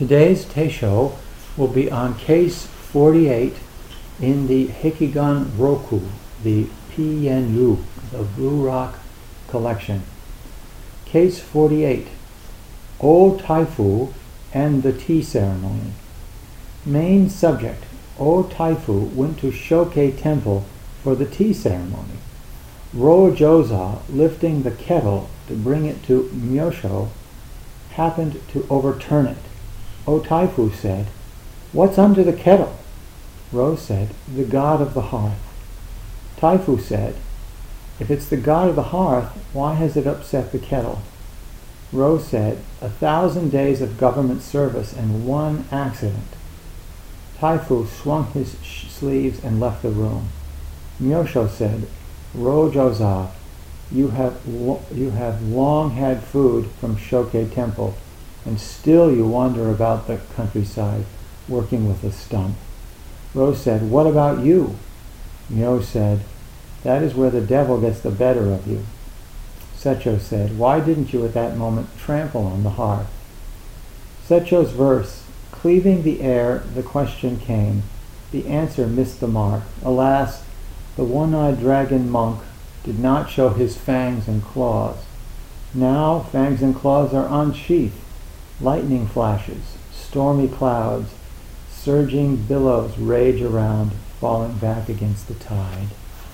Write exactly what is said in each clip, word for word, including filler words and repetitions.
Today's Teisho will be on case forty-eight in the Hekigan Roku, the Piyenru, the Blue Rock collection. Case forty-eight, O Taifu and the Tea Ceremony. Main subject, O Taifu went to Shoke Temple for the tea ceremony. Ro-Joza, lifting the kettle to bring it to Myosho, happened to overturn it. O Taifu said, "What's under the kettle?" Ro said, "The god of the hearth." Taifu said, "If it's the god of the hearth, why has it upset the kettle?" Ro said, "A thousand days of government service and one accident." Taifu swung his sh- sleeves and left the room. Myosho said, "Ro-Joza, you have lo- you have long had food from Shoke Temple, and still you wander about the countryside, working with a stump." Ro said, "What about you?" Myo said, "That is where the devil gets the better of you." Secho said, "Why didn't you at that moment trample on the hearth?" Secho's verse, cleaving the air, the question came. The answer missed the mark. Alas, the one-eyed dragon monk did not show his fangs and claws. Now fangs and claws are unsheathed. Lightning flashes, stormy clouds, surging billows rage around, falling back against the tide.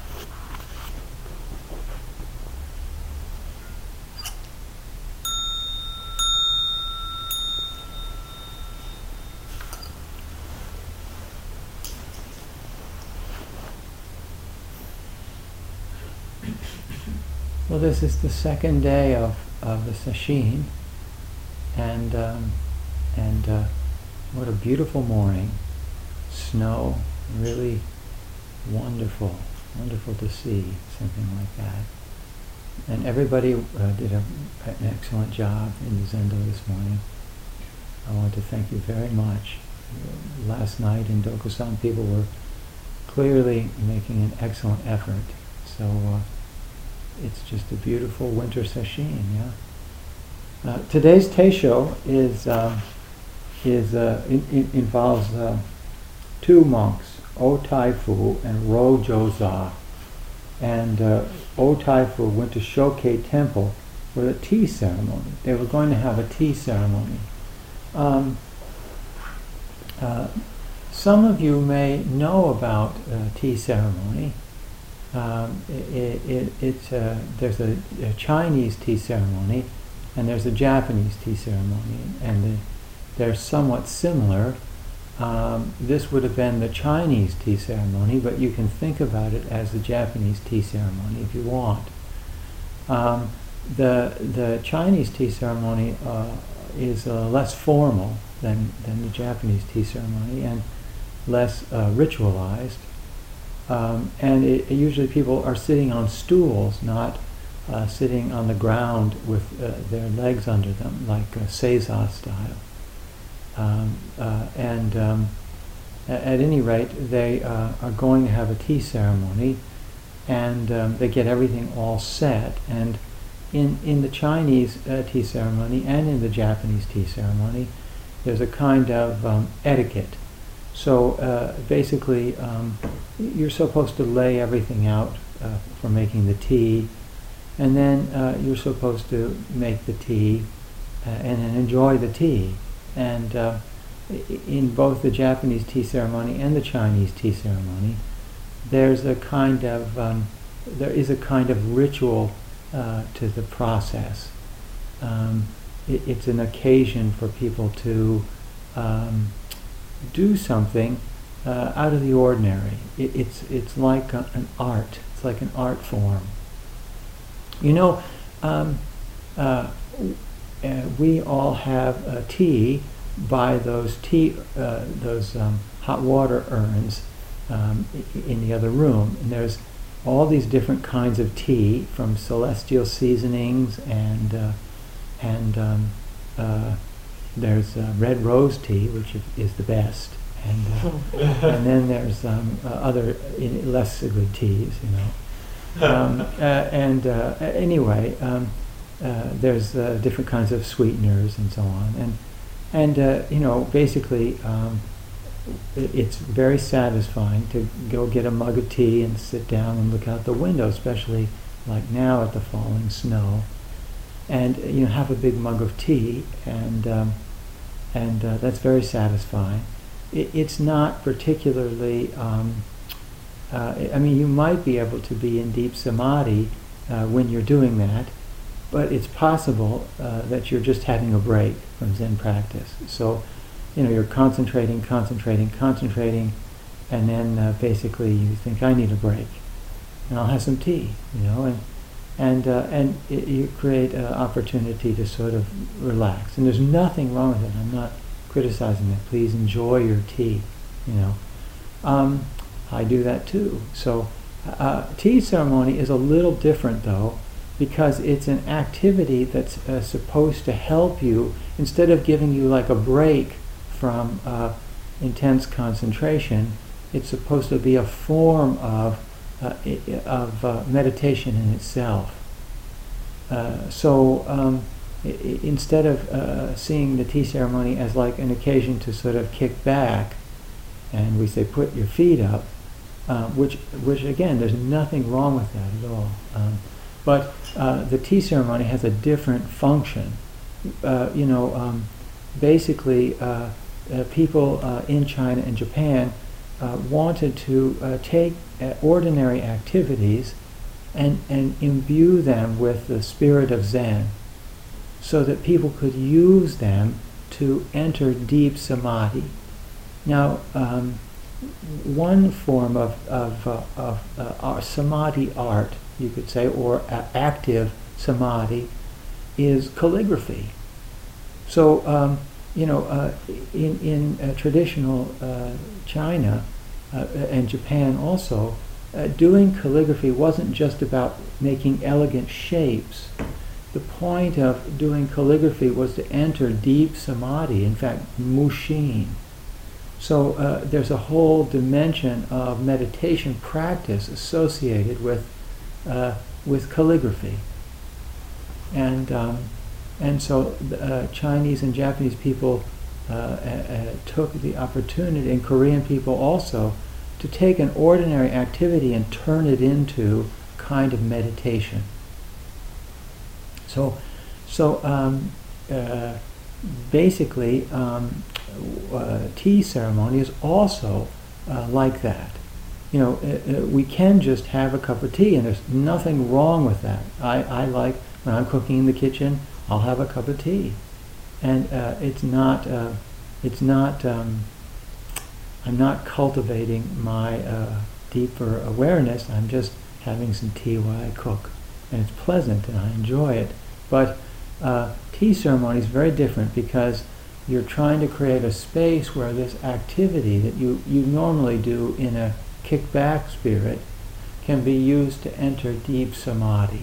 Well, this is the second day of, of the Sesshin, and um, and uh, what a beautiful morning. Snow, really wonderful, wonderful to see something like that. And everybody uh, did a, an excellent job in the Zendo this morning. I want to thank you very much. Last night in Dokusan, people were clearly making an excellent effort. So. Uh, It's just a beautiful winter sesshin, yeah. Uh, today's Teisho is uh, is uh, in, in, involves uh, two monks, O Taifu and Ro-Joza, and uh, O Taifu went to Shoke Temple for the tea ceremony. They were going to have a tea ceremony. Um, uh, some of you may know about uh, tea ceremony. Um, it, it, it's, uh, there's a, a Chinese tea ceremony and there's a Japanese tea ceremony, and the, they're somewhat similar. Um, this would have been the Chinese tea ceremony, but you can think about it as the Japanese tea ceremony if you want. Um, the the Chinese tea ceremony uh, is uh, less formal than, than the Japanese tea ceremony and less uh, ritualized. Um, and it, it usually people are sitting on stools, not uh, sitting on the ground with uh, their legs under them, like uh, Seiza style. Um, uh, and um, at, at any rate, they uh, are going to have a tea ceremony, and um, they get everything all set. And in, in the Chinese uh, tea ceremony and in the Japanese tea ceremony, there's a kind of um, etiquette. So uh, basically, um, you're supposed to lay everything out uh, for making the tea, and then uh, you're supposed to make the tea uh, and then enjoy the tea. And uh, in both the Japanese tea ceremony and the Chinese tea ceremony, there's a kind of um, there is a kind of ritual uh, to the process. Um, it, it's an occasion for people to um, do something uh, out of the ordinary. It, it's it's like a, an art. It's like an art form. You know, um, uh, uh, we all have uh, tea by those tea uh, those um, hot water urns um, in the other room, and there's all these different kinds of tea from celestial seasonings and uh, and um, uh, there's uh, red rose tea, which is the best, and uh, and then there's um, uh, other in, less good teas, you know. Um, uh, and uh, anyway, um, uh, there's uh, different kinds of sweeteners and so on. And and uh, you know, basically, um, it, it's very satisfying to go get a mug of tea and sit down and look out the window, especially like now at the falling snow, and you know, have a big mug of tea, and um, and uh, that's very satisfying. It, it's not particularly. Um, uh, I mean, you might be able to be in deep samadhi uh, when you're doing that, but it's possible uh, that you're just having a break from Zen practice. So, you know, you're concentrating, concentrating, concentrating, and then uh, basically you think, I need a break, and I'll have some tea, you know, and and uh, and it, you create an opportunity to sort of relax. And there's nothing wrong with it. I'm not criticizing it. Please enjoy your tea, you know. Um, I do that too. So, uh, tea ceremony is a little different though, because it's an activity that's uh, supposed to help you, instead of giving you like a break from uh, intense concentration. It's supposed to be a form of uh, of uh, meditation in itself. Uh, so um, I- I- instead of uh, seeing the tea ceremony as like an occasion to sort of kick back, and we say put your feet up, uh, which which again, there's nothing wrong with that at all. Um, But uh, the tea ceremony has a different function. Uh, you know, um, basically, uh, uh, people uh, in China and Japan uh, wanted to uh, take uh, ordinary activities and, and imbue them with the spirit of Zen, so that people could use them to enter deep samadhi. Now, um, one form of, of, uh, of uh, our samadhi art, you could say, or uh, active samadhi, is calligraphy. So, um, you know, uh, in, in uh, traditional uh, China uh, and Japan also, uh, doing calligraphy wasn't just about making elegant shapes. The point of doing calligraphy was to enter deep samadhi, in fact, mushin. So uh, there's a whole dimension of meditation practice associated with Uh, with calligraphy, and um, and so uh, Chinese and Japanese people uh, uh, took the opportunity, and Korean people also, to take an ordinary activity and turn it into kind of meditation. So, so um, uh, basically, um, uh, tea ceremony is also uh, like that. You know, uh, uh, we can just have a cup of tea, and there's nothing wrong with that. I, I like, when I'm cooking in the kitchen, I'll have a cup of tea, and uh, it's not, uh, it's not, um, I'm not cultivating my uh, deeper awareness. I'm just having some tea while I cook, and it's pleasant, and I enjoy it. But uh, tea ceremony is very different, because you're trying to create a space where this activity that you, you normally do in a kick-back spirit can be used to enter deep samadhi.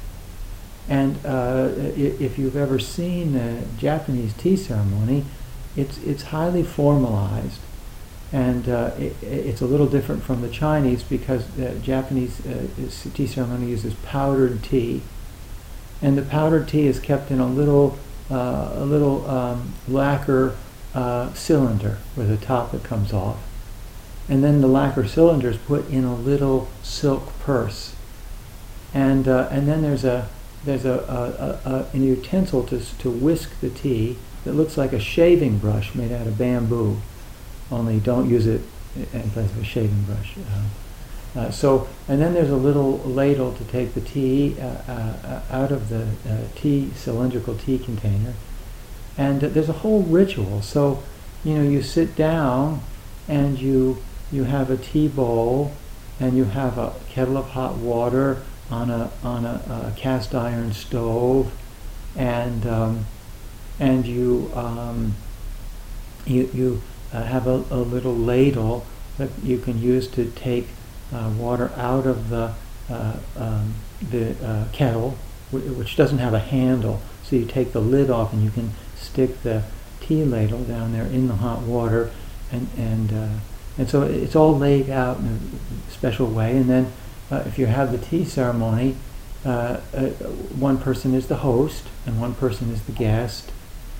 And uh, if you've ever seen a Japanese tea ceremony, it's it's highly formalized, and uh, it, it's a little different from the Chinese, because the Japanese uh, tea ceremony uses powdered tea, and the powdered tea is kept in a little uh, a little um, lacquer uh, cylinder with a top that comes off. And then the lacquer cylinder is put in a little silk purse, and uh, and then there's a there's a, a, a an utensil to to whisk the tea that looks like a shaving brush made out of bamboo. Only don't use it in place of a shaving brush. Uh, uh, so and then there's a little ladle to take the tea uh, uh, out of the uh, tea cylindrical tea container, and uh, there's a whole ritual. So you know, you sit down and you. You have a tea bowl, and you have a kettle of hot water on a on a, a cast iron stove, and um, and you um, you you uh, have a, a little ladle that you can use to take uh, water out of the uh, um, the uh, kettle, w- which doesn't have a handle. So you take the lid off, and you can stick the tea ladle down there in the hot water, and and uh, And so it's all laid out in a special way. And then uh, if you have the tea ceremony, uh, uh, one person is the host and one person is the guest.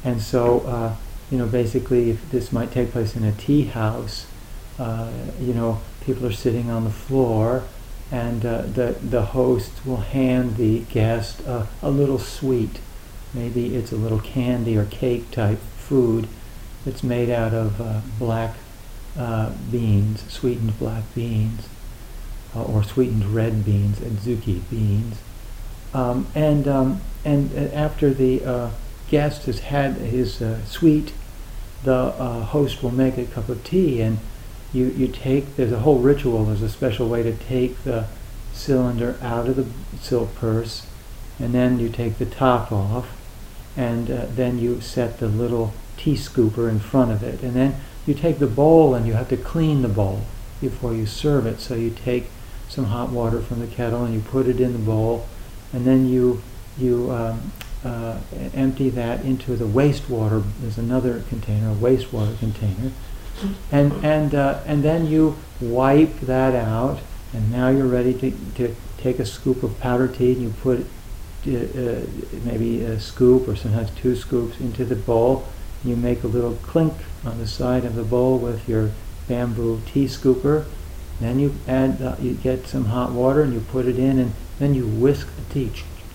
And so, uh, you know, basically, if this might take place in a tea house, uh, you know, people are sitting on the floor, and uh, the the host will hand the guest uh, a little sweet. Maybe it's a little candy or cake type food that's made out of uh, black uh, beans, sweetened black beans, uh, or sweetened red beans, adzuki beans. Um, and um, and uh, after the uh, guest has had his uh, sweet, the uh, host will make a cup of tea, and you, you take, there's a whole ritual, there's a special way to take the cylinder out of the silk purse, and then you take the top off, and uh, then you set the little tea scooper in front of it, and then you take the bowl and you have to clean the bowl before you serve it. So you take some hot water from the kettle and you put it in the bowl, and then you you um, uh, empty that into the wastewater. There's another container, a wastewater container, and and uh, and then you wipe that out, and now you're ready to, to take a scoop of powdered tea, and you put uh, uh, maybe a scoop or sometimes two scoops into the bowl. You make a little clink on the side of the bowl with your bamboo tea scooper. Then you add, uh, you get some hot water and you put it in, and then you whisk the tea.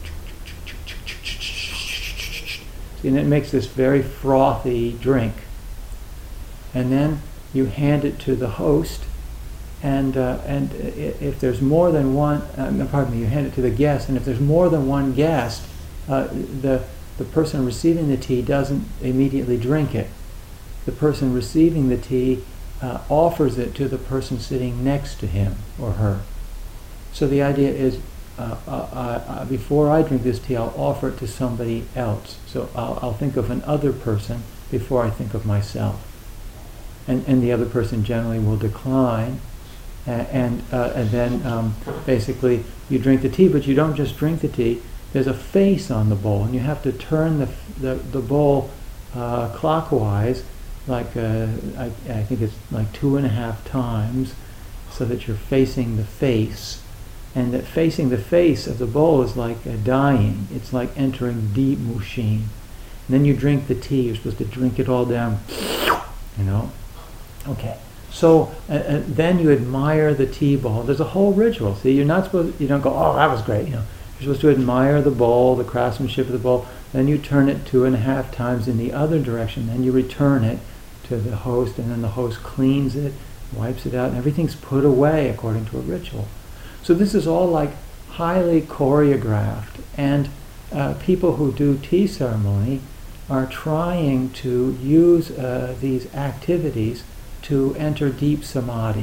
And it makes this very frothy drink. And then you hand it to the host, and uh, and if there's more than one, uh, pardon me, you hand it to the guest, and if there's more than one guest, uh, the the person receiving the tea doesn't immediately drink it. The person receiving the tea uh, offers it to the person sitting next to him or her. So the idea is, uh, uh, uh, before I drink this tea, I'll offer it to somebody else. So I'll, I'll think of another person before I think of myself. And, and the other person generally will decline. Uh, and, uh, and then um, basically you drink the tea, but you don't just drink the tea. There's a face on the bowl, and you have to turn the the, the bowl uh, clockwise, like uh, I, I think it's like two and a half times, so that you're facing the face. And that facing the face of the bowl is like uh, dying. It's like entering deep mushin. And then you drink the tea. You're supposed to drink it all down, you know. Okay. So uh, uh, then you admire the tea bowl. There's a whole ritual. See, you're not supposed. You don't go, oh, that was great, you know. You're supposed to admire the bowl, the craftsmanship of the bowl. Then you turn it two and a half times in the other direction. Then you return it to the host, and then the host cleans it, wipes it out, and everything's put away according to a ritual. So this is all like highly choreographed, and uh, people who do tea ceremony are trying to use uh, these activities to enter deep samadhi.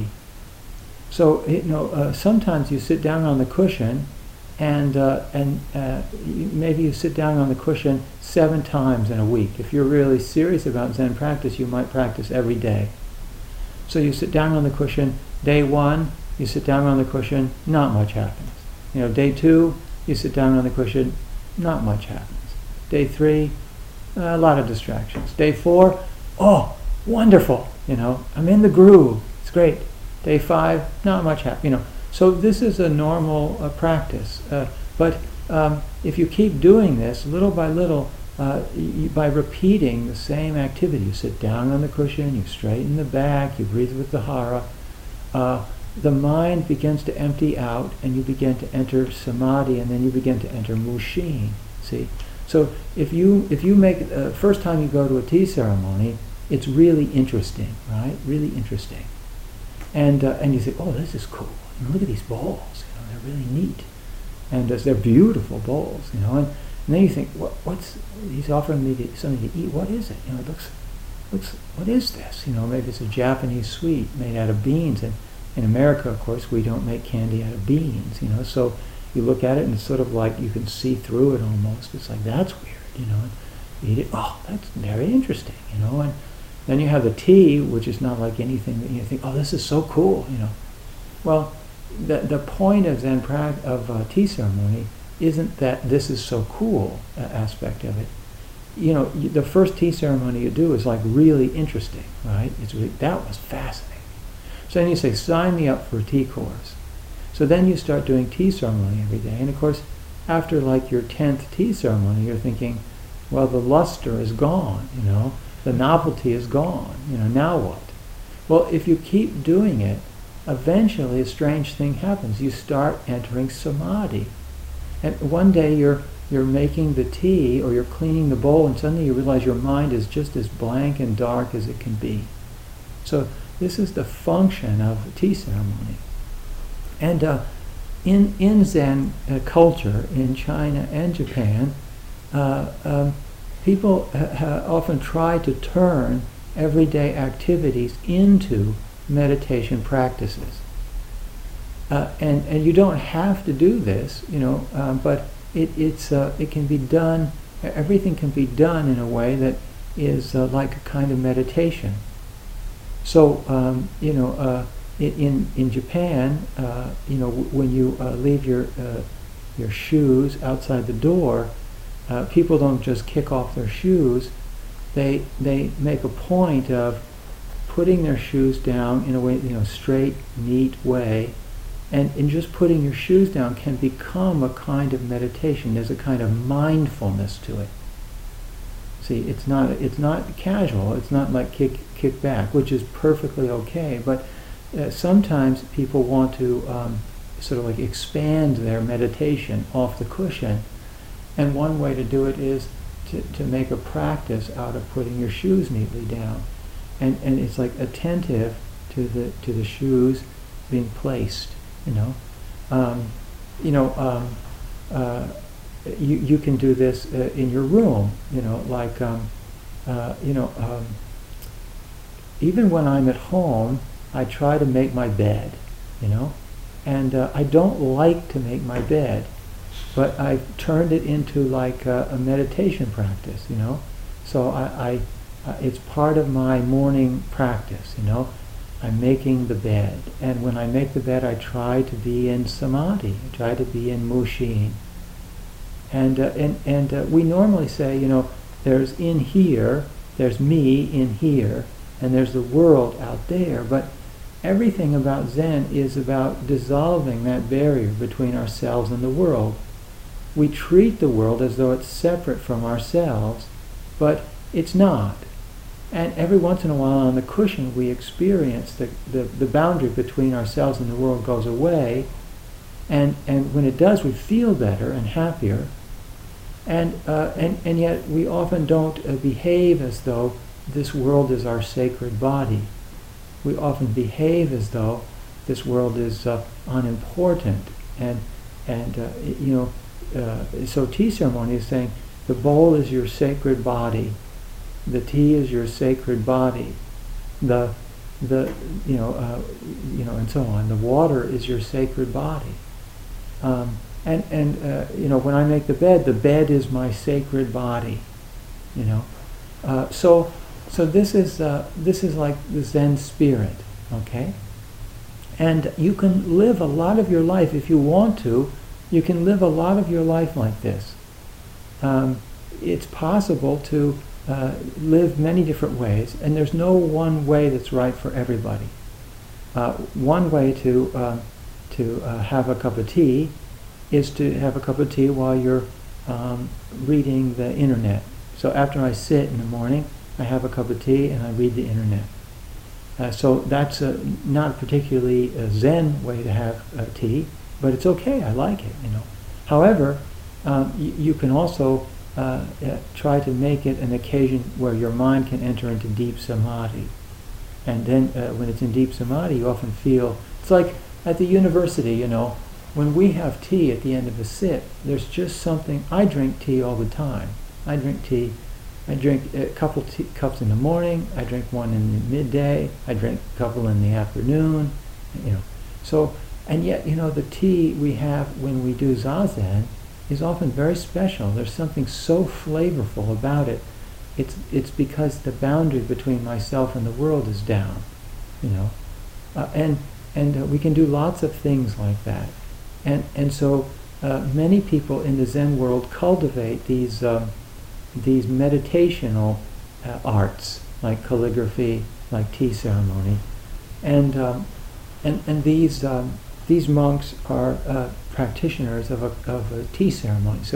So you know, uh, sometimes you sit down on the cushion, and uh, and uh, you, maybe you sit down on the cushion seven times in a week. If you're really serious about Zen practice, you might practice every day. So you sit down on the cushion. Day one, you sit down on the cushion, not much happens. You know, day two, you sit down on the cushion, not much happens. Day three, a lot of distractions. Day four, oh, wonderful. You know, I'm in the groove. It's great. Day five, not much happens. You know. So this is a normal uh, practice, uh, but um, if you keep doing this little by little, uh, you, by repeating the same activity, you sit down on the cushion, you straighten the back, you breathe with the hara, uh, the mind begins to empty out, and you begin to enter samadhi, and then you begin to enter mushin. See, so if you if you make uh, first time you go to a tea ceremony, it's really interesting, right? Really interesting, and uh, and you think, oh, this is cool. And look at these bowls, you know, they're really neat, and uh, they're beautiful bowls, you know. And, and then you think, what, what's he's offering me to, something to eat? What is it? You know, it looks, looks. What is this? You know, maybe it's a Japanese sweet made out of beans. And in America, of course, we don't make candy out of beans, you know. So you look at it, and it's sort of like you can see through it almost. It's like, that's weird, you know. And you eat it. Oh, that's very interesting, you know. And then you have the tea, which is not like anything that you think, oh, this is so cool, you know. Well, the the point of Zen practice, of uh, tea ceremony, isn't that this is so cool uh, aspect of it. You know, you, the first tea ceremony you do is like really interesting, right? It's really, that was fascinating. So then you say, sign me up for a tea course. So then you start doing tea ceremony every day, and of course, after like your tenth tea ceremony, you're thinking, well, the luster is gone, you know, the novelty is gone, you know, now what? Well, if you keep doing it, eventually a strange thing happens. You start entering samadhi. And one day you're you're making the tea or you're cleaning the bowl and suddenly you realize your mind is just as blank and dark as it can be. So this is the function of a tea ceremony. And uh, in, in Zen uh, culture, in China and Japan, uh, um, people ha- ha often try to turn everyday activities into meditation practices. Uh, and, and you don't have to do this, you know, um, but it, it's, uh, it can be done, everything can be done in a way that is uh, like a kind of meditation. So, um, you know, uh, in, in Japan, uh, you know, w when you uh, leave your, uh, your shoes outside the door, uh, people don't just kick off their shoes. They, they make a point of putting their shoes down in a way, you know, straight, neat way. And in just putting your shoes down can become a kind of meditation. There's a kind of mindfulness to it. See, it's not it's not casual. It's not like kick kick back, which is perfectly okay. But uh, sometimes people want to um, sort of like expand their meditation off the cushion, and one way to do it is to to make a practice out of putting your shoes neatly down, and and it's like attentive to the to the shoes being placed. You know, um, you know, um, uh, you you can do this uh, in your room. You know, like um, uh, you know, um, even when I'm at home, I try to make my bed. You know, and uh, I don't like to make my bed, but I've turned it into like a, a meditation practice. You know, so I, I uh, it's part of my morning practice. You know. I'm making the bed, and when I make the bed I try to be in samadhi, I try to be in mushin. And, uh, and, and uh, we normally say, you know, there's in here, there's me in here, and there's the world out there, but everything about Zen is about dissolving that barrier between ourselves and the world. We treat the world as though it's separate from ourselves, but it's not. And every once in a while on the cushion we experience the, the, the boundary between ourselves and the world goes away, and, and when it does we feel better and happier, and, uh, and, and yet we often don't uh, behave as though this world is our sacred body. We often behave as though this world is uh, unimportant, and, and uh, you know, uh, so tea ceremony is saying the bowl is your sacred body. The tea is your sacred body. The, the, you know, uh, you know, and so on. The water is your sacred body. Um, and and uh, you know, when I make the bed, the bed is my sacred body. You know, uh, so so this is uh, this is like the Zen spirit, okay. And you can live a lot of your life if you want to. You can live a lot of your life like this. Um, it's possible to. Uh, live many different ways, and there's no one way that's right for everybody. Uh, one way to uh, to uh, have a cup of tea is to have a cup of tea while you're um, reading the internet. So after I sit in the morning, I have a cup of tea and I read the internet. Uh, so that's a, not a particularly a Zen way to have uh, tea, but it's okay. I like it. You know. However, um, y you can also Uh, uh, try to make it an occasion where your mind can enter into deep samadhi. And then uh, when it's in deep samadhi, you often feel, it's like at the university, you know, when we have tea at the end of a sit, there's just something, I drink tea all the time. I drink tea, I drink a couple tea, cups in the morning, I drink one in the midday, I drink a couple in the afternoon, you know. So, and yet, you know, the tea we have when we do Zazen is often very special. There's something so flavorful about it. It's it's because the boundary between myself and the world is down, you know, uh, and and uh, we can do lots of things like that, and and so uh, many people in the Zen world cultivate these um, these meditational uh, arts like calligraphy, like tea ceremony, and um, and and these um, these monks are uh, practitioners of a, of a tea ceremony. So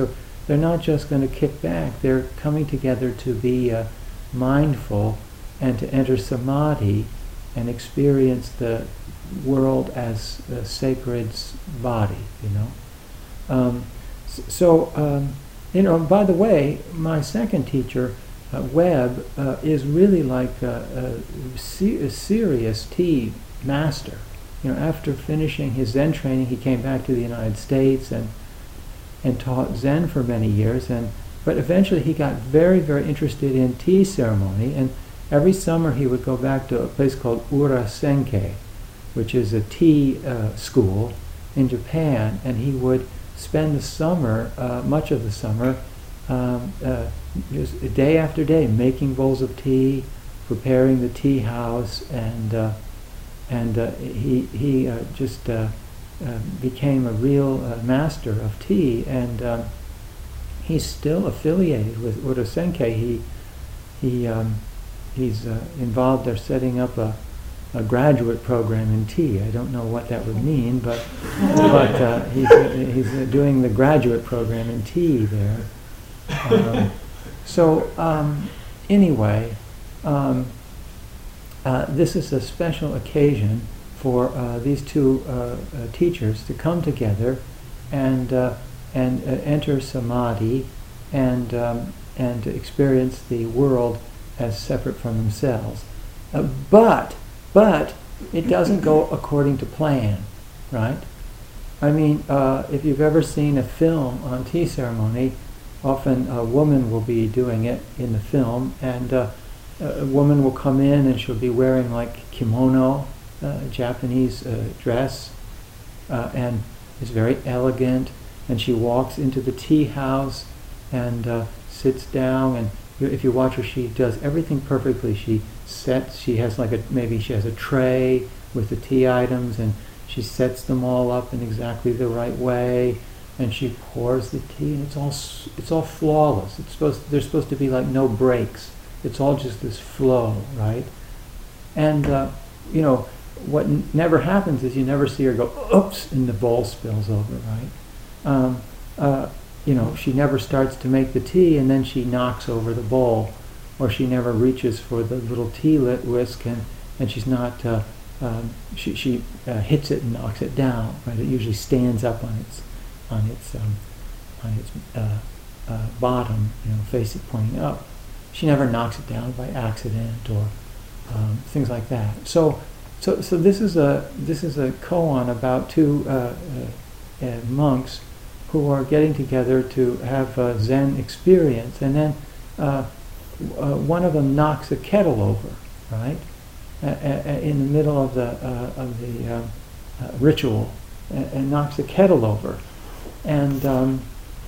they're not just going to kick back, they're coming together to be uh, mindful and to enter samadhi and experience the world as a sacred body, you know. Um, so, um, you know, by the way, my second teacher, uh, Webb, uh, is really like a, a, se- a serious tea master. You know, after finishing his Zen training, he came back to the United States and and taught Zen for many years. And but eventually he got very, very interested in tea ceremony. And every summer he would go back to a place called Ura Senke, which is a tea uh, school in Japan, and he would spend the summer, uh, much of the summer, um, uh, just day after day, making bowls of tea, preparing the tea house, and uh, and uh, he he uh, just uh, uh, became a real uh, master of tea, and um, he's still affiliated with Ura Senke. He he um, he's uh, involved. They're setting up a a graduate program in tea. I don't know what that would mean, but but uh, he's uh, he's uh, doing the graduate program in tea there. Um, so um, anyway, um, uh, this is a special occasion for uh, these two uh, uh, teachers to come together and uh, and uh, enter samadhi and um, and to experience the world as separate from themselves. Uh, but But it doesn't go according to plan, right? I mean, uh, if you've ever seen a film on tea ceremony, often a woman will be doing it in the film, and uh, a woman will come in and she'll be wearing like kimono, uh, Japanese uh, dress, uh, and is very elegant, and she walks into the tea house and uh, sits down, and if you watch her, she does everything perfectly. She sets, she has like a, maybe she has a tray with the tea items, and she sets them all up in exactly the right way, and she pours the tea, and it's all it's all flawless. It's supposed there's supposed to be like no breaks. It's all just this flow, right? And uh, you know what n- never happens is you never see her go oops and the bowl spills over, right? Um, uh, you know, she never starts to make the tea and then she knocks over the bowl, or she never reaches for the little tea lit whisk and, and she's not, uh, um, she, she uh, hits it and knocks it down, right? It usually stands up on its, on its, um, on its uh, uh, bottom, you know, face it pointing up. She never knocks it down by accident or um, things like that. So, so, so this is a this is a koan about two uh, uh, uh, monks who are getting together to have a Zen experience, and then uh, uh, one of them knocks a kettle over, right, uh, uh, in the middle of the uh, of the uh, uh, ritual, and, and knocks a kettle over, and um,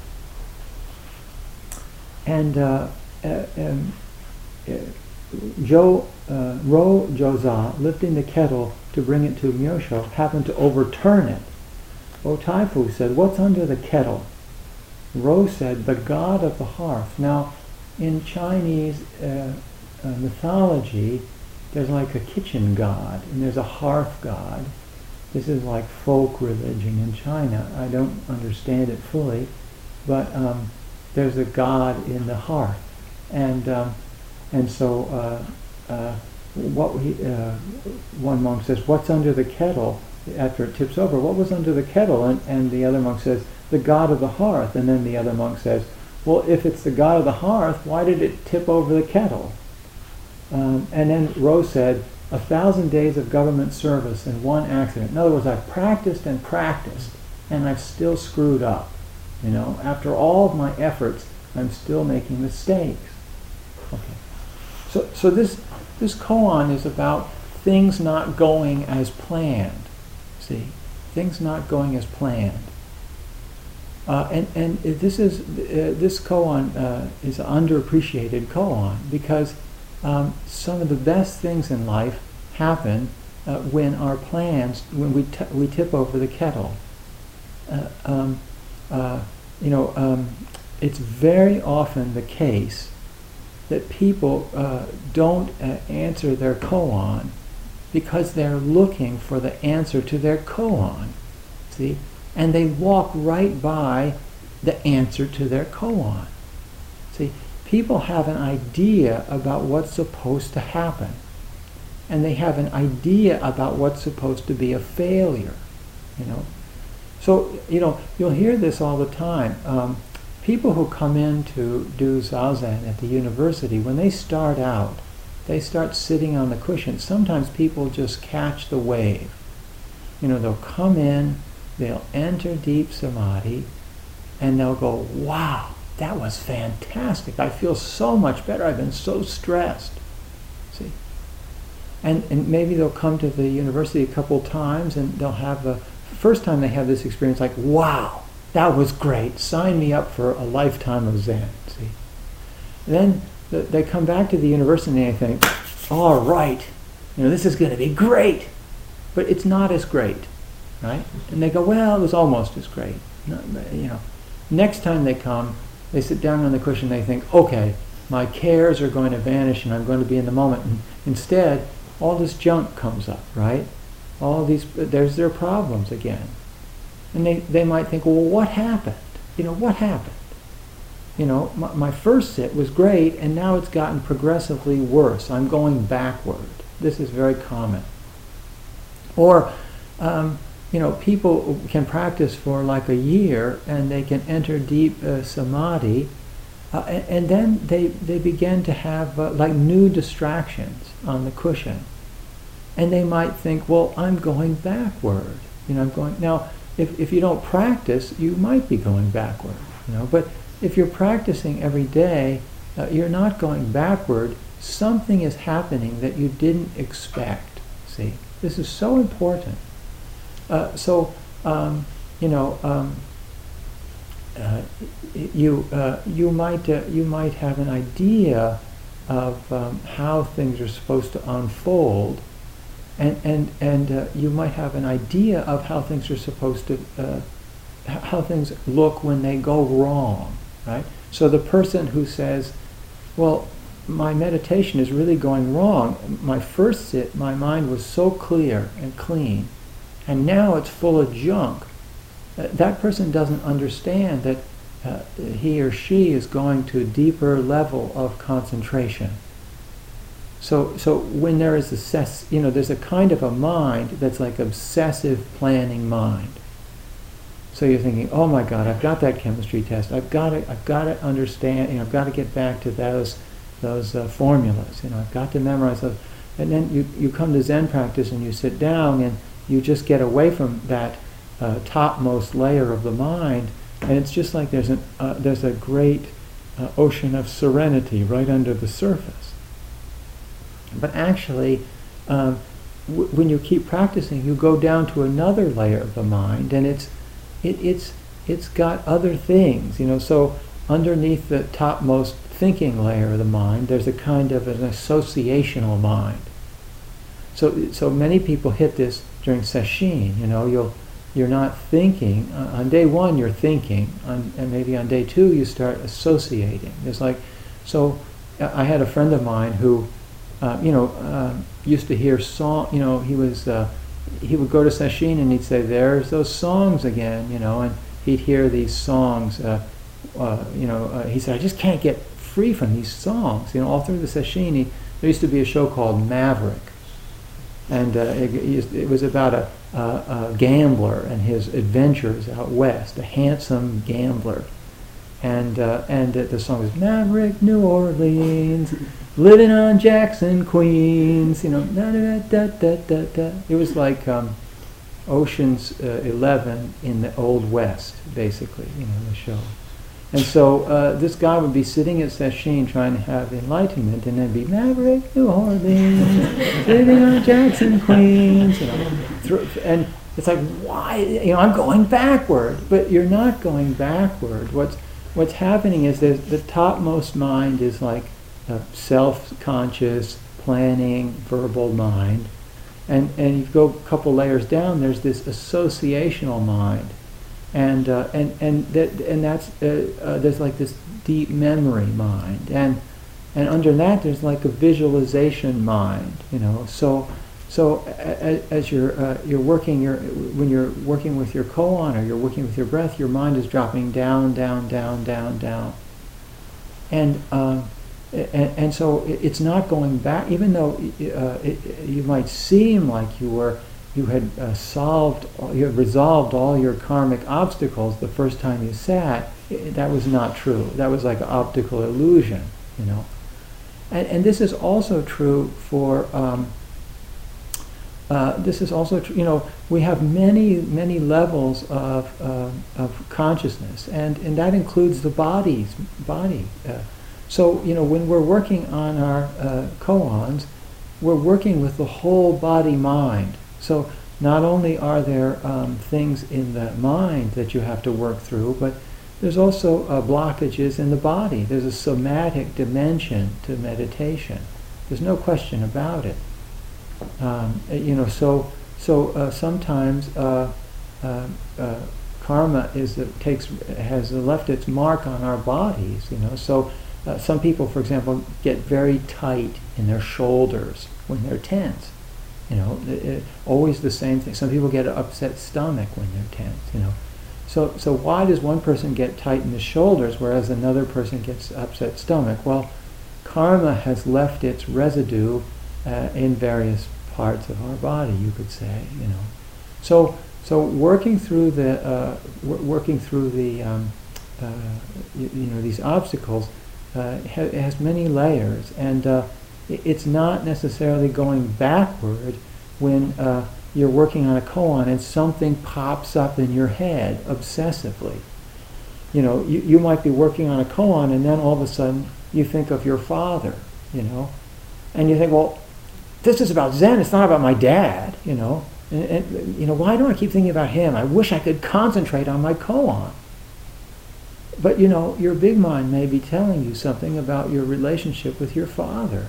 and uh, uh, um, uh, Jo uh, Ro Joza, lifting the kettle to bring it to Myosho, happened to overturn it. O Taifu said, "What's under the kettle?" Ro said, "The god of the hearth." Now, in Chinese uh, uh, mythology, there's like a kitchen god, and there's a hearth god. This is like folk religion in China. I don't understand it fully, but um, there's a god in the hearth, and um, and so uh, uh, what he, uh, one monk says, "What's under the kettle?" After it tips over, what was under the kettle? And, and the other monk says, "The god of the hearth." And then the other monk says, "Well, if it's the god of the hearth, why did it tip over the kettle?" Um, and then Rose said, "A thousand days of government service and one accident." In other words, I've practiced and practiced, and I've still screwed up. You know, after all of my efforts, I'm still making mistakes. Okay. So, so this this koan is about things not going as planned. See, things not going as planned, uh, and and this is uh, this koan uh, is an underappreciated koan because um, some of the best things in life happen uh, when our plans when we t- we tip over the kettle. Uh, um, uh, you know, um, it's very often the case that people uh, don't uh, answer their koan because they're looking for the answer to their koan, see? And they walk right by the answer to their koan. See, people have an idea about what's supposed to happen, and they have an idea about what's supposed to be a failure, you know. So, you know, you'll hear this all the time. Um, people who come in to do Zazen at the university, when they start out, they start sitting on the cushion. Sometimes people just catch the wave. You know, they'll come in, they'll enter deep samadhi, and they'll go, wow, that was fantastic. I feel so much better. I've been so stressed. See? And, and maybe they'll come to the university a couple times and they'll have the first time they have this experience like, wow, that was great. Sign me up for a lifetime of Zen. See? Then the, they come back to the university and they think, all right, you know, this is going to be great. But it's not as great, right? And they go, well, it was almost as great. No, you know, next time they come, they sit down on the cushion, they think, okay, my cares are going to vanish and I'm going to be in the moment. And instead, all this junk comes up, right? All these, there's their problems again. And they, they might think, well, what happened? You know, what happened? You know, my, my first sit was great and now it's gotten progressively worse. I'm going backward. This is very common. Or, um, you know, people can practice for like a year and they can enter deep uh, samadhi uh, and, and then they, they begin to have uh, like new distractions on the cushion. And they might think, well, I'm going backward. You know, I'm going, now, if, if you don't practice, you might be going backward, you know, but if you're practicing every day, uh, you're not going backward. Something is happening that you didn't expect, see? This is so important. Uh, so, um, you know, um, uh, you uh, you might uh, you might have an idea of um, how things are supposed to unfold, and and and uh, you might have an idea of how things are supposed to uh, how things look when they go wrong, right? So the person who says, "Well, my meditation is really going wrong. My first sit, my mind was so clear and clean, and now it's full of junk." Uh, that person doesn't understand that uh, he or she is going to a deeper level of concentration. So, so when there is a, ses- you know, there's a kind of a mind that's like obsessive planning mind. So you're thinking, oh my God, I've got that chemistry test. I've got to, I've got to understand. You know, I've got to get back to those. those uh, formulas, you know, I've got to memorize those. And then you, you come to Zen practice and you sit down and you just get away from that uh, topmost layer of the mind, and it's just like there's, an, uh, there's a great uh, ocean of serenity right under the surface. But actually, um, w- when you keep practicing, you go down to another layer of the mind, and it's, it, it's, it's got other things, you know, so underneath the topmost thinking layer of the mind, there's a kind of an associational mind. So, so many people hit this during sesshin. You know, you'll, you're not thinking uh, on day one. You're thinking, on, and maybe on day two you start associating. It's like, so uh, I had a friend of mine who, uh, you know, uh, used to hear song. You know, he was uh, he would go to sesshin and he'd say, "There's those songs again," you know, and he'd hear these songs. Uh, uh, you know, uh, he said, "I just can't get free from these songs." You know, all through the sesshin, he, there used to be a show called Maverick, and uh, it, it was about a, a, a gambler and his adventures out west, a handsome gambler, and uh, and uh, the song was Maverick, New Orleans, living on Jackson, Queens. You know, da da da da da da. It was like um, Ocean's uh, Eleven in the Old West, basically. You know, the show. And so uh, this guy would be sitting at sesshin trying to have enlightenment, and then be Maverick, New Orleans, living on Jackson, Queens, you know. And it's like, why? You know, I'm going backward, but you're not going backward. What's what's happening is that the topmost mind is like a self-conscious, planning, verbal mind, and and you go a couple layers down. There's this associational mind. And uh, and and that and that's uh, uh, there's like this deep memory mind, and and under that there's like a visualization mind, you know. So so a, a, as you're uh, you're working your when you're working with your koan or you're working with your breath, your mind is dropping down, down, down, down, down, and um, and, and so it's not going back. Even though uh, it, you might seem like you were you had uh, solved, you had resolved all your karmic obstacles the first time you sat, it, that was not true. That was like an optical illusion, you know. And, and this is also true for. Um, Uh, this is also true. You know, we have many, many levels of uh, of consciousness, and, and that includes the body's body. Uh, so, you know, when we're working on our uh, koans, we're working with the whole body-mind. So, not only are there um, things in the mind that you have to work through, but there's also uh, blockages in the body. There's a somatic dimension to meditation. There's no question about it. Um, you know, so so uh, sometimes uh, uh, uh, karma is that takes has left its mark on our bodies. You know, so uh, some people, for example, get very tight in their shoulders when they're tense. You know, it, it, always the same thing. Some people get an upset stomach when they're tense. You know, so so why does one person get tight in the shoulders whereas another person gets upset stomach? Well, karma has left its residue Uh, in various parts of our body, you could say, you know. So, so working through the uh, w- working through the um, uh, you, you know these obstacles uh, ha- has many layers, and uh, it's not necessarily going backward when uh, you're working on a koan and something pops up in your head obsessively. You know, you, you might be working on a koan, and then all of a sudden you think of your father, you know, and you think, well, this is about Zen, it's not about my dad, you know. And, and, you know, why do I keep thinking about him? I wish I could concentrate on my koan. But, you know, your big mind may be telling you something about your relationship with your father.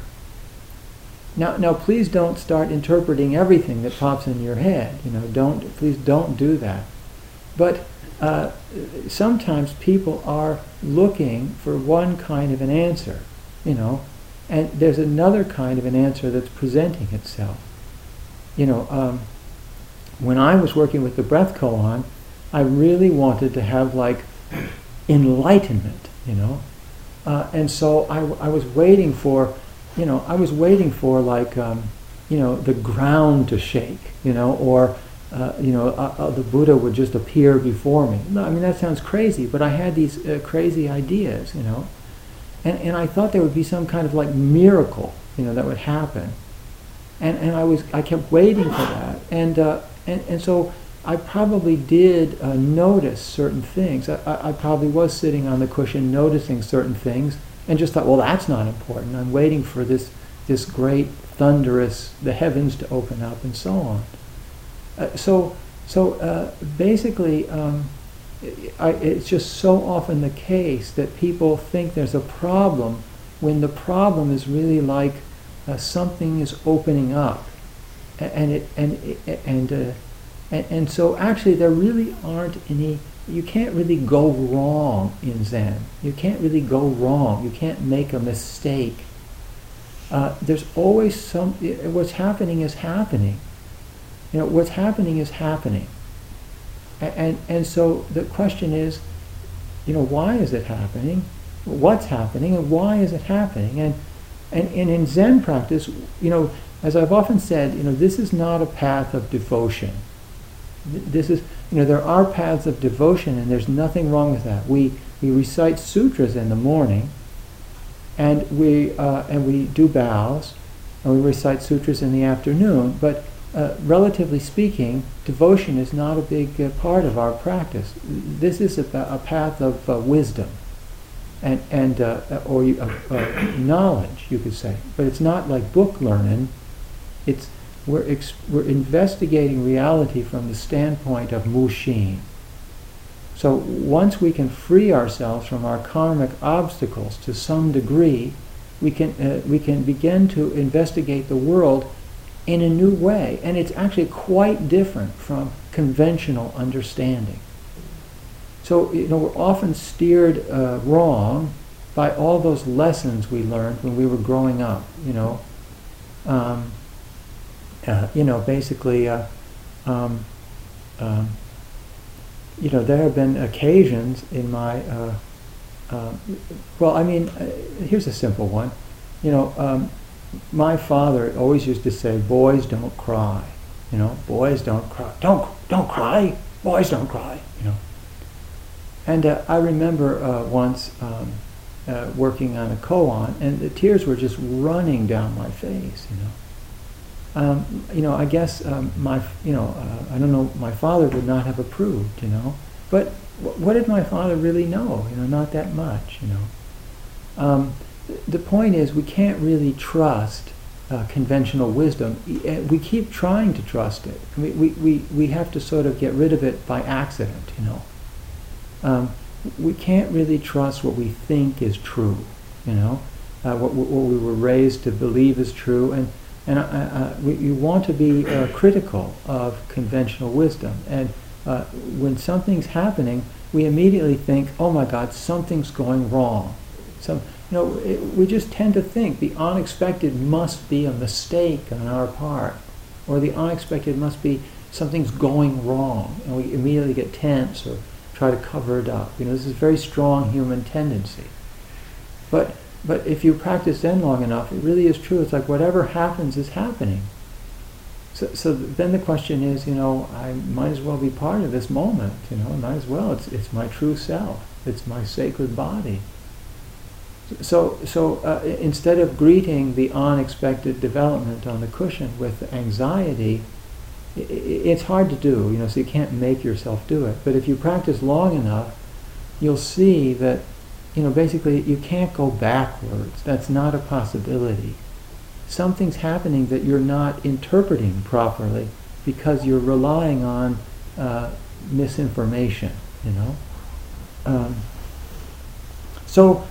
Now, now, please don't start interpreting everything that pops in your head. You know, don't, please don't do that. But uh, sometimes people are looking for one kind of an answer, you know. And there's another kind of an answer that's presenting itself. You know, um, when I was working with the breath koan, I really wanted to have like enlightenment, you know. Uh, and so I, I was waiting for, you know, I was waiting for like, um, you know, the ground to shake, you know, or, uh, you know, uh, uh, the Buddha would just appear before me. No, I mean, that sounds crazy, but I had these uh, crazy ideas, you know. And, and I thought there would be some kind of like miracle, you know, that would happen. And and I was I kept waiting for that. And uh, and, and so I probably did uh, notice certain things. I, I probably was sitting on the cushion noticing certain things and just thought, well, that's not important. I'm waiting for this this great thunderous, the heavens to open up and so on. Uh, so so uh, basically. Um, I, it's just so often the case that people think there's a problem when the problem is really like uh, something is opening up, and it and and uh, and, and so actually there really aren't any. You can't really go wrong in Zen. You can't really go wrong. You can't make a mistake. Uh, there's always some. What's happening is happening. You know, what's happening is happening. And and so the question is, you know, why is it happening? What's happening, and why is it happening? And and, and in Zen practice, you know, as I've often said, you know, this is not a path of devotion. This is, you know, there are paths of devotion, and there's nothing wrong with that. We we recite sutras in the morning, and we uh, and we do bows, and we recite sutras in the afternoon, but. Uh, relatively speaking, devotion is not a big uh, part of our practice. This is a, a path of uh, wisdom and and uh, or uh, uh, knowledge, you could say. But it's not like book learning. It's we're ex- we're investigating reality from the standpoint of Mushin. So once we can free ourselves from our karmic obstacles to some degree, we can uh, we can begin to investigate the world in a new way, and it's actually quite different from conventional understanding. So, you know, we're often steered uh, wrong by all those lessons we learned when we were growing up, you know. Um, uh, you know, basically, uh, um, um, you know, there have been occasions in my, uh, uh, well, I mean, uh, here's a simple one. You know, um, my father always used to say, boys don't cry. You know, boys don't cry. Don't, don't cry. Boys don't cry. You know. And uh, I remember uh, once um, uh, working on a koan, and the tears were just running down my face. You know. Um, you know, I guess um, my, you know, uh, I don't know, my father would not have approved, you know. But w- what did my father really know? You know, not that much, you know. Um, th- the point is, we can't really trust uh, conventional wisdom. We keep trying to trust it. We, we, we, we have to sort of get rid of it by accident, you know. Um, we can't really trust what we think is true, you know, uh, what, what we were raised to believe is true. And And uh, uh, we, you want to be uh, critical of conventional wisdom. And uh, when something's happening, we immediately think, oh my God, something's going wrong. Some, you know, it, we just tend to think the unexpected must be a mistake on our part, or the unexpected must be something's going wrong. And we immediately get tense or try to cover it up. You know, this is a very strong human tendency. But But if you practice Zen long enough, it really is true. It's like whatever happens is happening. So, so then the question is, you know, I might as well be part of this moment. You know, might as well. It's it's my true self. It's my sacred body. So, so uh, instead of greeting the unexpected development on the cushion with anxiety, it, it's hard to do. You know, so you can't make yourself do it. But if you practice long enough, you'll see that, you know, basically you can't go backwards. That's not a possibility. Something's happening that you're not interpreting properly because you're relying on uh, misinformation, you know. Um, so,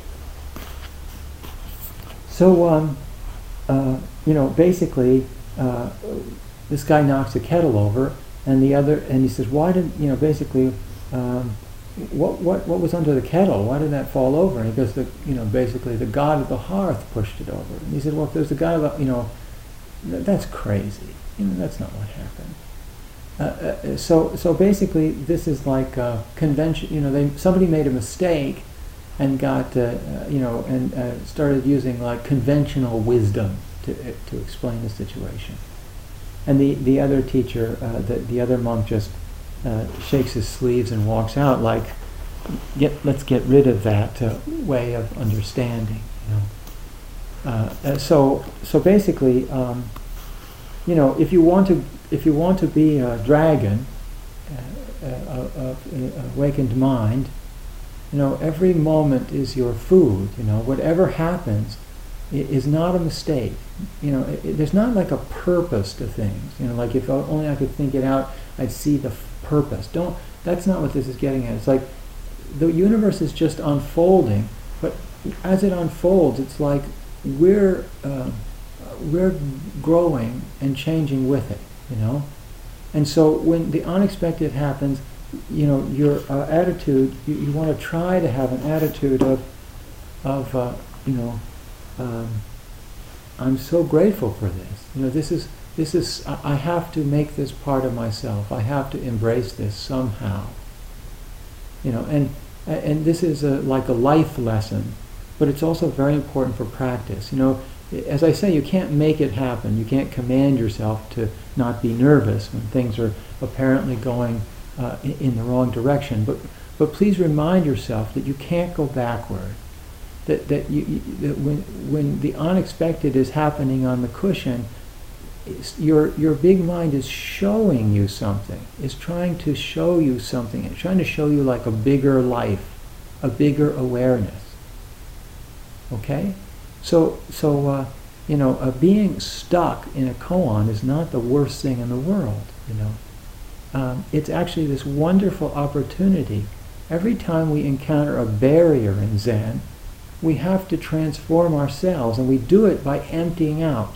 so um, uh, you know, basically, uh, this guy knocks a kettle over, and the other, and he says, "Why did you know?" Basically. Um, What, what what was under the kettle? Why did that fall over? And he goes, the, you know, basically the god of the hearth pushed it over. And he said, well, if there's the god of the, you know, th- that's crazy. You know, that's not what happened. Uh, uh, so so basically, this is like uh, convention. You know, they somebody made a mistake and got uh, uh, you know and uh, started using like conventional wisdom to uh, to explain the situation. And the the other teacher, uh, the the other monk just. Uh, shakes his sleeves and walks out like, get, let's get rid of that uh, way of understanding. You know? uh, uh, so, so basically, um, you know, if you want to, if you want to be a dragon, uh, uh, of uh, awakened mind, you know, every moment is your food. You know, whatever happens is not a mistake. You know, it, it, there's not like a purpose to things. You know, like if only I could think it out, I'd see the f- purpose. Don't. That's not what this is getting at. It's like the universe is just unfolding, but as it unfolds, it's like we're uh, we're growing and changing with it. You know, and so when the unexpected happens, you know, your uh, attitude. You, you want to try to have an attitude of of uh, you know. Um, I'm so grateful for this. You know, this is this is. I have to make this part of myself. I have to embrace this somehow. You know, and and this is a, like a life lesson, but it's also very important for practice. You know, as I say, you can't make it happen. You can't command yourself to not be nervous when things are apparently going uh, in, in the wrong direction. But but please remind yourself that you can't go backward. That that you, you that when when the unexpected is happening on the cushion, your your big mind is showing you something. Is trying to show you something. It's trying to show you like a bigger life, a bigger awareness. Okay, so so uh, you know, uh, being stuck in a koan is not the worst thing in the world. You know, um, it's actually this wonderful opportunity. Every time we encounter a barrier in Zen, we have to transform ourselves, and we do it by emptying out.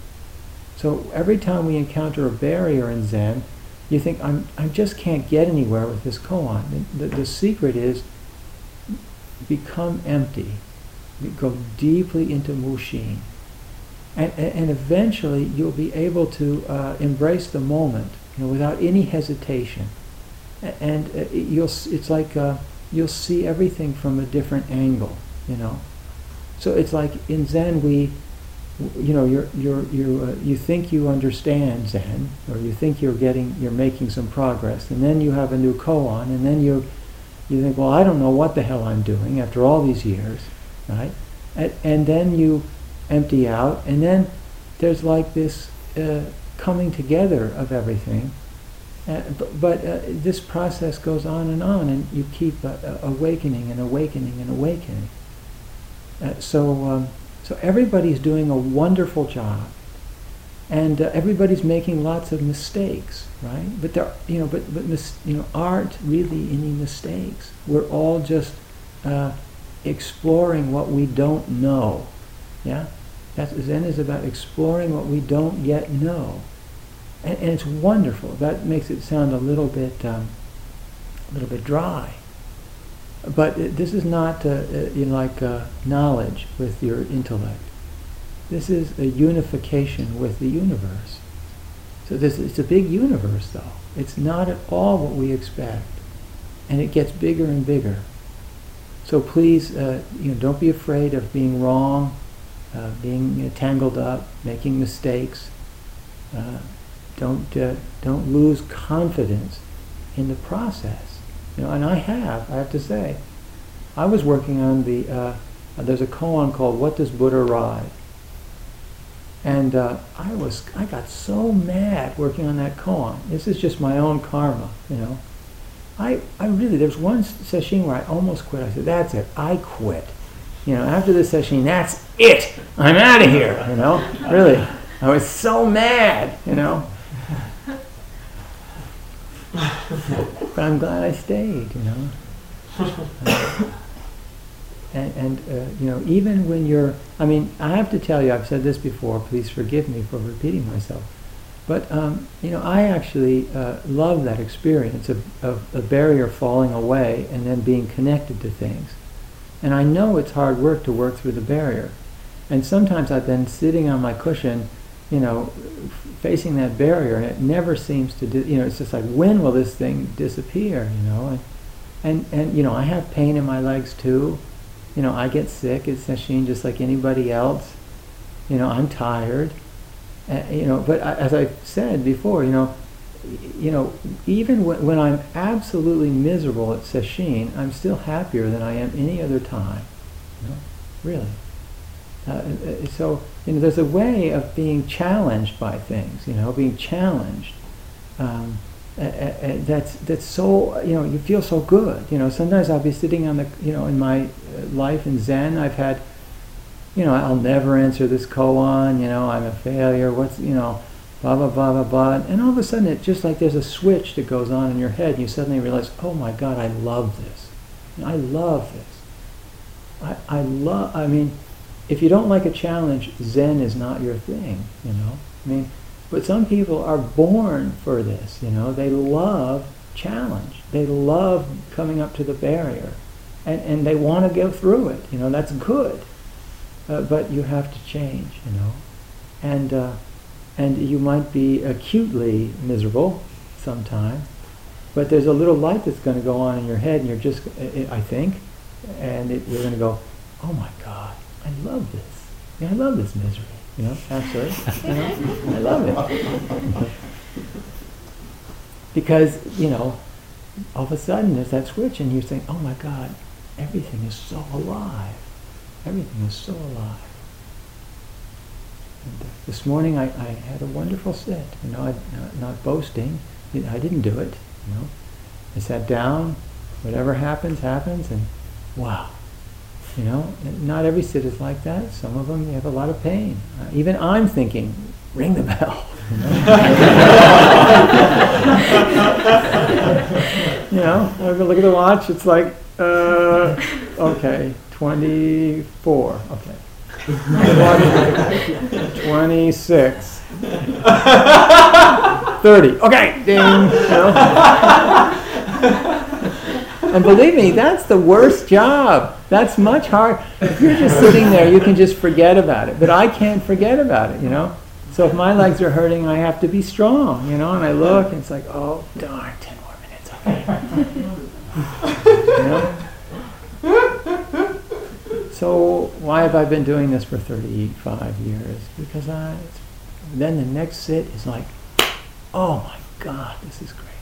So every time we encounter a barrier in Zen, you think, I'm, I just can't get anywhere with this koan. The, the, the secret is become empty. Go deeply into Mushin. And, and eventually you'll be able to uh, embrace the moment, you know, without any hesitation. And uh, you'll, it's like uh, you'll see everything from a different angle, you know. So it's like in Zen we, you know, you're, you're, you uh, you think you understand Zen, or you think you're getting, you're making some progress, and then you have a new koan, and then you, you think, well, I don't know what the hell I'm doing after all these years, right? And, and then you empty out, and then there's like this uh, coming together of everything. Uh, but but uh, this process goes on and on, and you keep uh, uh, awakening and awakening and awakening. Uh, so um, so everybody's doing a wonderful job, and uh, everybody's making lots of mistakes, right? But there, you know, but but mis- you know, aren't really any mistakes. We're all just uh, exploring what we don't know. Yeah, that's Zen is about exploring what we don't yet know. And, and it's wonderful. That makes it sound a little bit, um, a little bit dry. But it, this is not uh, uh, you know, like uh, knowledge with your intellect. This is a unification with the universe. So this it's a big universe, though. It's not at all what we expect, and it gets bigger and bigger. So please, uh, you know, don't be afraid of being wrong, uh, being uh, tangled up, making mistakes. Uh, Don't uh, don't lose confidence in the process, you know. And I have, I have to say, I was working on the. Uh, there's a koan called "What Does Buddha Ride?" And uh, I was, I got so mad working on that koan. This is just my own karma, you know. I, I really, there was one session where I almost quit. I said, "That's it, I quit." You know, after this session, that's it. I'm out of here. You know, really, I was so mad. You know. But I'm glad I stayed, you know. Uh, and and uh, you know, even when you're, I mean, I have to tell you, I've said this before, please forgive me for repeating myself, but um, you know, I actually uh, love that experience of, of a barrier falling away and then being connected to things. And I know it's hard work to work through the barrier. And sometimes I've been sitting on my cushion, you know, facing that barrier, and it never seems to, di- you know, it's just like, when will this thing disappear, you know? And, and, and you know, I have pain in my legs too. You know, I get sick at sesshin just like anybody else. You know, I'm tired. Uh, you know, but I, as I said before, you know, y- you know, even w- when I'm absolutely miserable at sesshin, I'm still happier than I am any other time. You know, really. Uh, so, you know, there's a way of being challenged by things, you know, being challenged. Um, uh, uh, that's that's so, you know, you feel so good. You know, sometimes I'll be sitting on the, you know, in my life in Zen, I've had, you know, I'll never answer this koan, you know, I'm a failure, what's, you know, blah, blah, blah, blah, blah. And all of a sudden, it's just like there's a switch that goes on in your head, and you suddenly realize, oh my God, I love this. I love this. I, I love, I mean, if you don't like a challenge, Zen is not your thing, you know. I mean, but some people are born for this, you know. They love challenge. They love coming up to the barrier, and and they want to go through it. You know, that's good. Uh, but you have to change, you know, and uh, and you might be acutely miserable sometime, but there's a little light that's going to go on in your head, and you're just, I think, and it, you're going to go, oh my God. I love this. Yeah, I love this misery. You know, actually, you know, I love it. Because, you know, all of a sudden there's that switch, and you think, oh my God, everything is so alive. Everything is so alive. And uh, this morning I, I had a wonderful sit. You know, I, not, not boasting. I didn't do it. You know, I sat down. Whatever happens, happens, and wow. You know, not every sit is like that. Some of them, you have a lot of pain. Uh, even I'm thinking, ring the bell. You know, you know, I look at the watch, it's like, uh, okay, twenty-four, okay. twenty-six. thirty, okay, ding. You know? And believe me, that's the worst job. That's much harder. If you're just sitting there, you can just forget about it. But I can't forget about it, you know? So if my legs are hurting, I have to be strong, you know? And I look, and it's like, oh, darn, ten more minutes, okay. You know? So why have I been doing this for thirty-five years? Because I, then the next sit is like, oh my God, this is great.